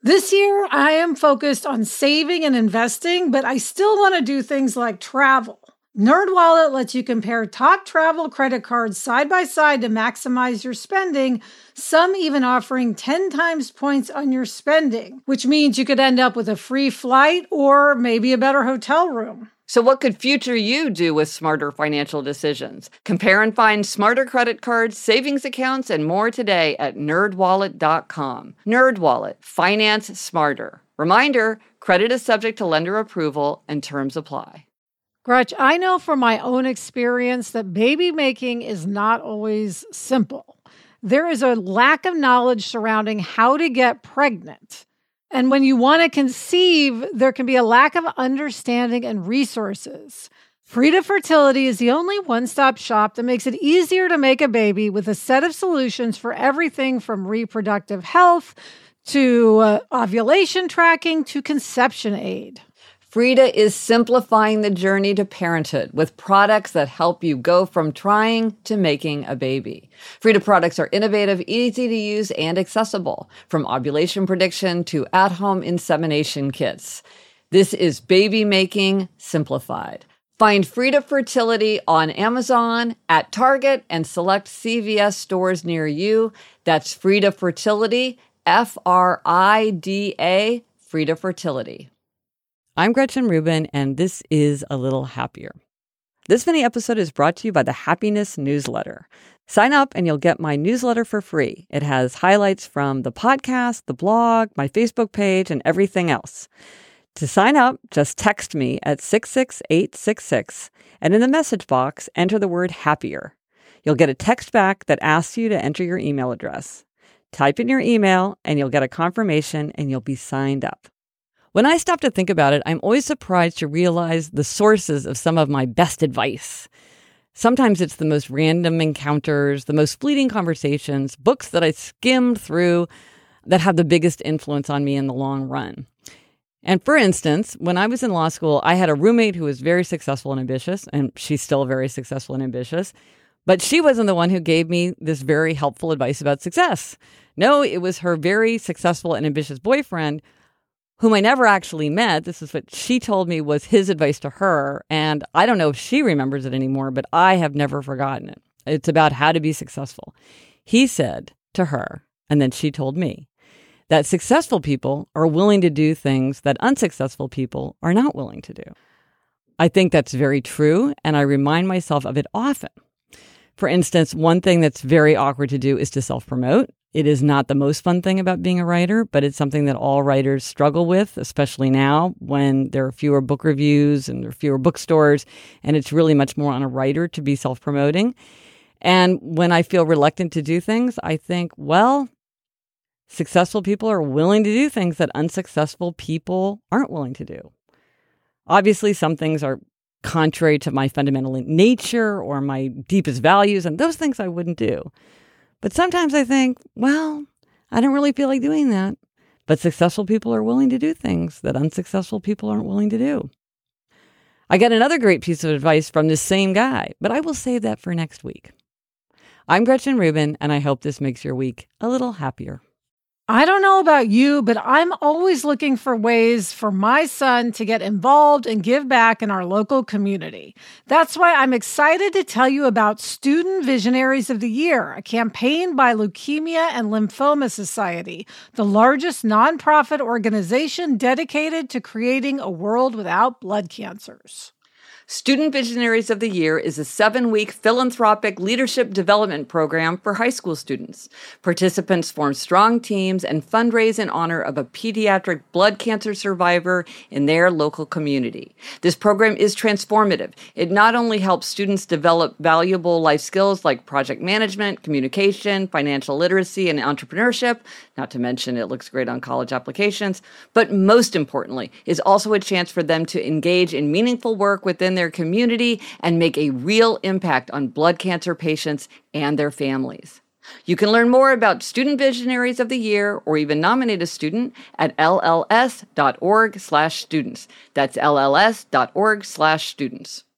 This year, I am focused on saving and investing, but I still want to do things like travel. NerdWallet lets you compare top travel credit cards side by side to maximize your spending, some even offering 10 times points on your spending, which means you could end up with a free flight or maybe a better hotel room. So what could future you do with smarter financial decisions? Compare and find smarter credit cards, savings accounts, and more today at nerdwallet.com. NerdWallet. Finance smarter. Reminder, credit is subject to lender approval and terms apply. Gretch, I know from my own experience that baby making is not always simple. There is a lack of knowledge surrounding how to get pregnant. And when you want to conceive, there can be a lack of understanding and resources. Frida Fertility is the only one-stop shop that makes it easier to make a baby with a set of solutions for everything from reproductive health to ovulation tracking to conception aid. Frida is simplifying the journey to parenthood with products that help you go from trying to making a baby. Frida products are innovative, easy to use, and accessible, from ovulation prediction to at-home insemination kits. This is baby making simplified. Find Frida Fertility on Amazon, at Target, and select CVS stores near you. That's Frida Fertility, Frida, Frida Fertility. I'm Gretchen Rubin, and this is A Little Happier. This mini episode is brought to you by the Happiness Newsletter. Sign up and you'll get my newsletter for free. It has highlights from the podcast, the blog, my Facebook page, and everything else. To sign up, just text me at 66866, and in the message box, enter the word happier. You'll get a text back that asks you to enter your email address. Type in your email, and you'll get a confirmation, and you'll be signed up. When I stop to think about it, I'm always surprised to realize the sources of some of my best advice. Sometimes it's the most random encounters, the most fleeting conversations, books that I skimmed through that have the biggest influence on me in the long run. And for instance, when I was in law school, I had a roommate who was very successful and ambitious, and she's still very successful and ambitious. But she wasn't the one who gave me this very helpful advice about success. No, it was her very successful and ambitious boyfriend, whom I never actually met. This is what she told me was his advice to her. And I don't know if she remembers it anymore, but I have never forgotten it. It's about how to be successful. He said to her, and then she told me, that successful people are willing to do things that unsuccessful people are not willing to do. I think that's very true, and I remind myself of it often. For instance, one thing that's very awkward to do is to self-promote. It is not the most fun thing about being a writer, but it's something that all writers struggle with, especially now when there are fewer book reviews and there are fewer bookstores, and it's really much more on a writer to be self-promoting. And when I feel reluctant to do things, I think, well, successful people are willing to do things that unsuccessful people aren't willing to do. Obviously, some things are contrary to my fundamental nature or my deepest values, and those things I wouldn't do. But sometimes I think, well, I don't really feel like doing that. But successful people are willing to do things that unsuccessful people aren't willing to do. I got another great piece of advice from this same guy, but I will save that for next week. I'm Gretchen Rubin, and I hope this makes your week a little happier. I don't know about you, but I'm always looking for ways for my son to get involved and give back in our local community. That's why I'm excited to tell you about Student Visionaries of the Year, a campaign by Leukemia and Lymphoma Society, the largest nonprofit organization dedicated to creating a world without blood cancers. Student Visionaries of the Year is a 7-week philanthropic leadership development program for high school students. Participants form strong teams and fundraise in honor of a pediatric blood cancer survivor in their local community. This program is transformative. It not only helps students develop valuable life skills like project management, communication, financial literacy, and entrepreneurship, not to mention it looks great on college applications, but most importantly, is also a chance for them to engage in meaningful work within their community and make a real impact on blood cancer patients and their families. You can learn more about Student Visionaries of the Year or even nominate a student at lls.org/students. That's lls.org/students.